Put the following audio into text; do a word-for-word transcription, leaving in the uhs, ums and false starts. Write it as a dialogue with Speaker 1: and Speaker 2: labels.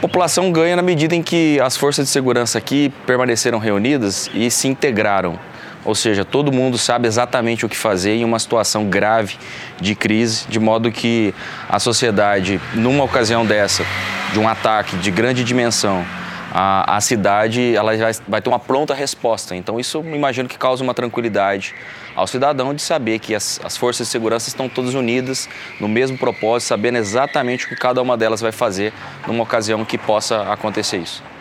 Speaker 1: população ganha na medida em que as forças de segurança aqui permaneceram reunidas e se integraram. Ou seja, todo mundo sabe exatamente o que fazer em uma situação grave de crise, de modo que a sociedade, numa ocasião dessa, de um ataque de grande dimensão, a, a cidade ela vai, vai ter uma pronta resposta. Então isso, eu imagino que causa uma tranquilidade ao cidadão de saber que as, as forças de segurança estão todas unidas no mesmo propósito, sabendo exatamente o que cada uma delas vai fazer numa ocasião que possa acontecer isso.